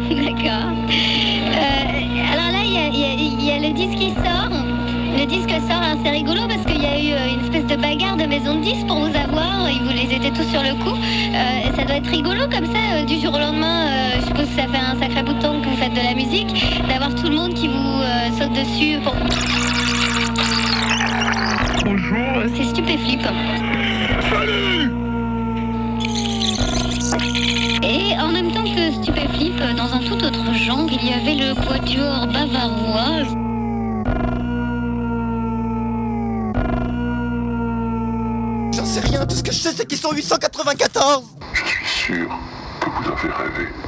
D'accord. Alors là, il y a le disque qui sort. Le disque sort, alors c'est rigolo parce qu'il y a eu une espèce de bagarre de maison de disques pour vous avoir. Ils étaient tous sur le coup. Et ça doit être rigolo comme ça, du jour au lendemain. Je suppose que ça fait un sacré bout de temps que vous faites de la musique, d'avoir tout le monde qui vous saute dessus pour... Bonjour. C'est Stupéflip. Salut. Et en même temps que Stupéflip, dans un tout autre genre, il y avait le quatuor bavarois. J'en sais rien, tout ce que je sais c'est qu'ils sont 894. Je suis sûr que vous avez rêvé.